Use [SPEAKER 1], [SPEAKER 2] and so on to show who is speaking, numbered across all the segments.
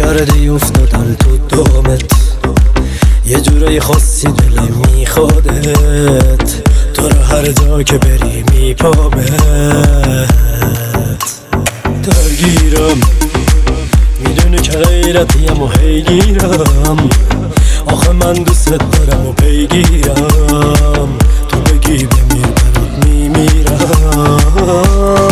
[SPEAKER 1] کردی افتادم تو دامت، یه جورای خاصی دلم میخوادت، تو رو هر جا که بری میپامت. درگیرم میدونی که غیرتیم و هیگیرم، آخه من دوست دارم و پیگیرم، تو بگی بمیر برات میمیرم.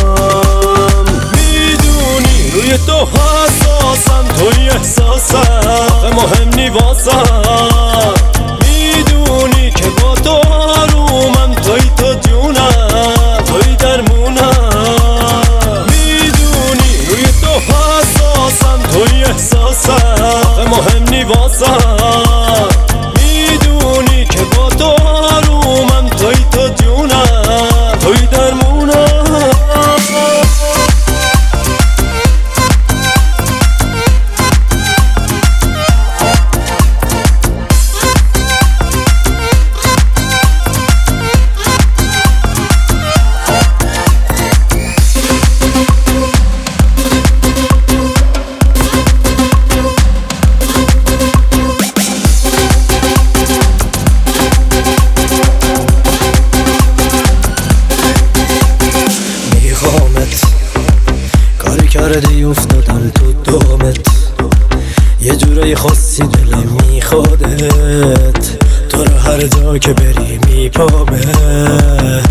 [SPEAKER 1] میدونی روی تو حساسم، توی احساسم آخه مهم نی واسم. میدونی که با تو آرومم، توی تو جونم، توی درمونم. میدونی روی تو حساسم، توی احساسم آخه مهم نی واسم. میدونی که با تو آرومم، توی تو جونم، توی درمونم. کاری کردی افتادم تو دامت، یه جورای خاصی دلم میخوادت، تو رو هر جا که بری میپامت.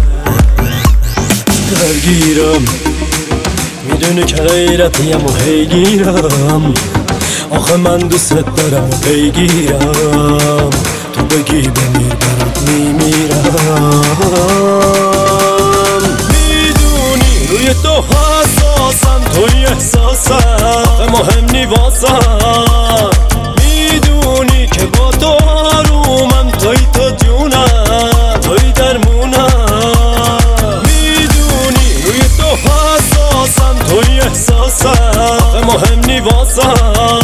[SPEAKER 1] درگیرم میدونی که غیرتیم و هیگیرم، آخه من دوست دارم و پیگیرم، تو بگی بمیر برات میمیرم. روی تو حساسم، توی احساسم آخه مهم نی واسم. میدونی که با تو آرومم، توی تو جونم، توی درمونم. میدونی روی تو حساسم، توی احساسم آخه مهم نی واسم.